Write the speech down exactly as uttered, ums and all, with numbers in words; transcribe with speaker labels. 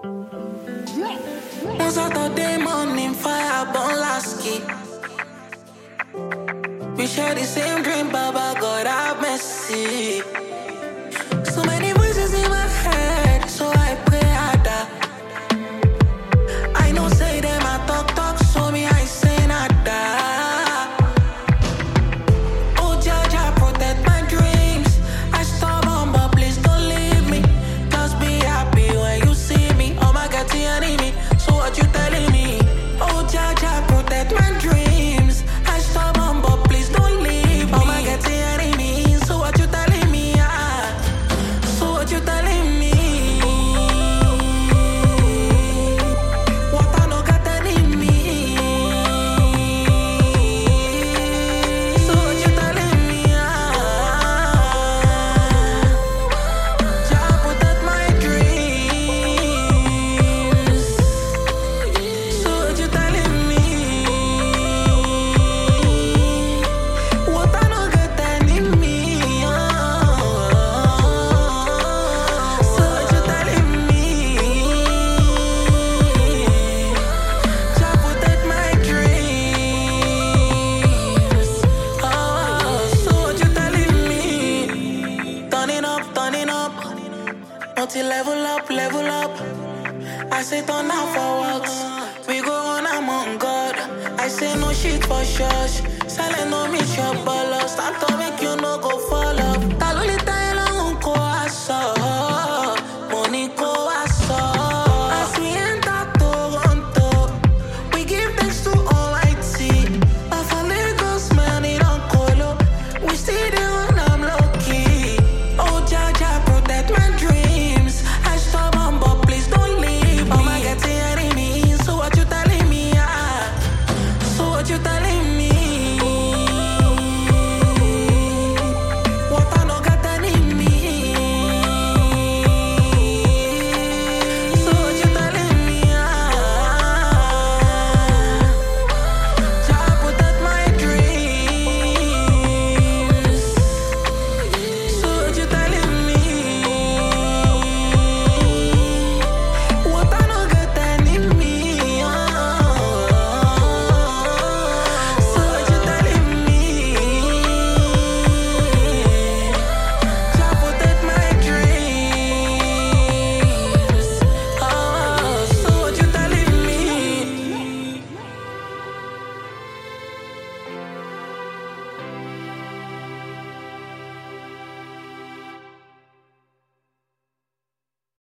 Speaker 1: One Saturday morning, fire burn last key. We share the same dream, Baba God have mercy. So many voices in my head, so I pray harder. I know say them I talk talk, so me I say nada. Oh Jaja, protect my dreams. I stubborn, but please don't leave me. Just be happy when you see me. Oh my God, the enemy. So what you telling me? Oh Jaja, protect my dreams. I stubborn, but please don't leave me. Oh my God, the enemy. So what you telling me? Ah, so what you telling me? What I no got enemy. So what you telling me? Ah, Jah protect my dreams. So what you telling me? What I no got enemy. Ah, so what you telling me? Jah protect my dreams. Oh, so what you telling me? Turning up, turning up. Multi level up, level up. I say turn out for works. We go on among God. I say no shit for shush. Silent no meet your bolos. Start to make you no go for